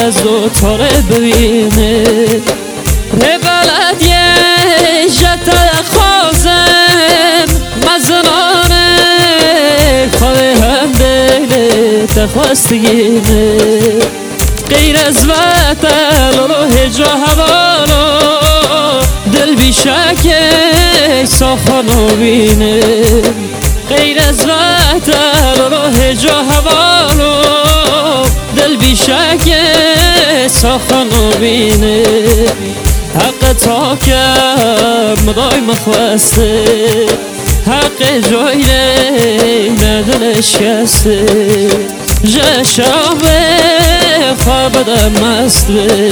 از دوتاره ببینه ره بلدیه جت خوازم مزنانه خواه هم دل تخواستگینه غیر از وطن و هجا هوانو دل بیشک ساخانو بینه غیر از وطن و هجا هوانو دل بیشک ساخانو بینه حق تا کم مدای مخواسته حق جای ندلش کسته جشاب خواب دم است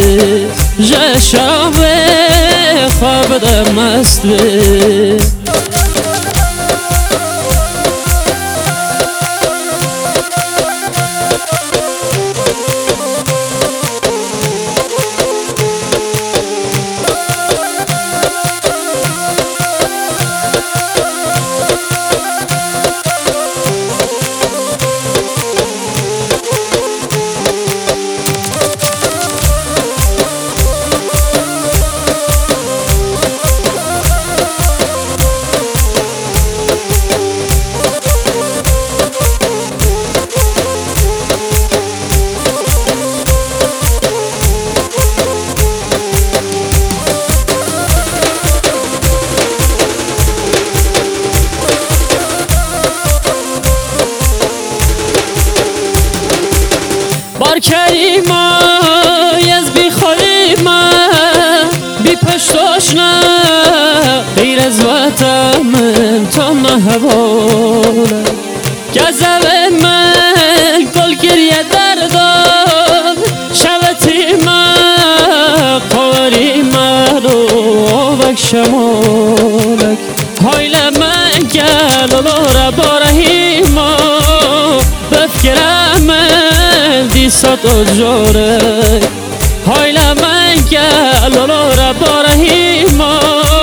جشاب خواب دم است بار کریما از بی خالیما بی پشتاش نه غیر از وطن من تا نهواله گذب من گل گریه دردان شبتی من قواری من و آبک شمالک هایل من گل را بارهیما بفکرم دیسات و جارک هایل من گل را بارهیما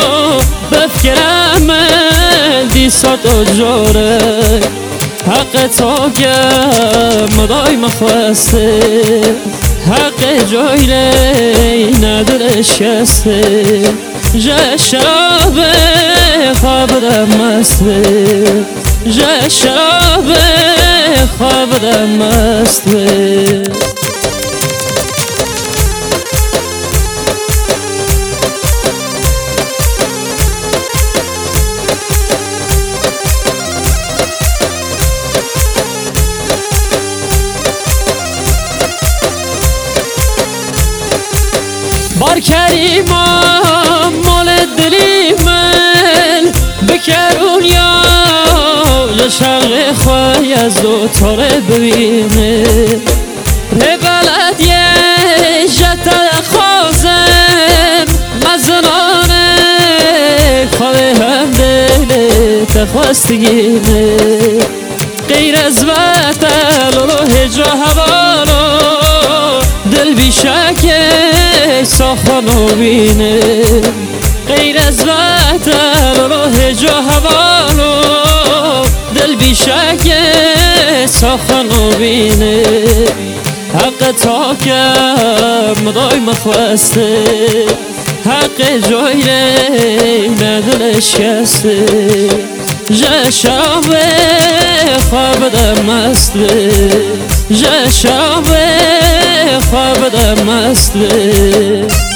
بفکرم دیسات و جارک حق تا گم مدای مخواسته حق جای ندلش کسته جشاب خواب دم است جشاب خواب دم است بار کریما مال دلی من بکرون یا لشرق خواهی از دوتاره ببینه ره بلدیه جت خوازم مزنانه خواه هم دل تخواستگینه غیر از وطن و هجا هوانو دل بیشک ساخانو بینه غیر از وطن و هجا هوانو دل بیشک ساخانو بینه حق تا کم مدای مخواسته حق جای ندلش کسته جشاب خواب دم است جشاب خواب دم است